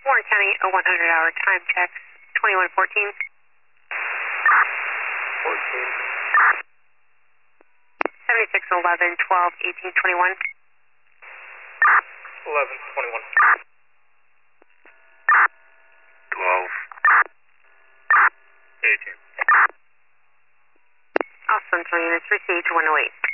Warren County, a 100-hour time check, 2114. 7611, 12, 18, 21. 11, 21. 12, 18. All Central units received 108.